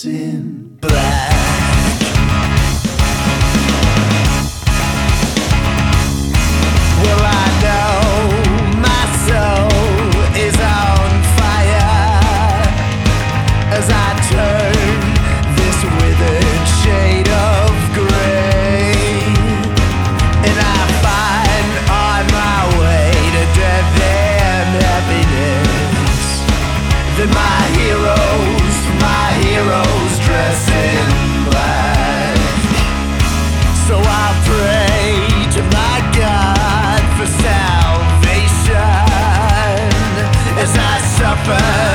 dress in black. Well, I know my soul is on fire as I turn this withered shade of grey, and I find on my way to death and happiness that my heroes dress in black. So I'll pray to my God for salvation as I suffer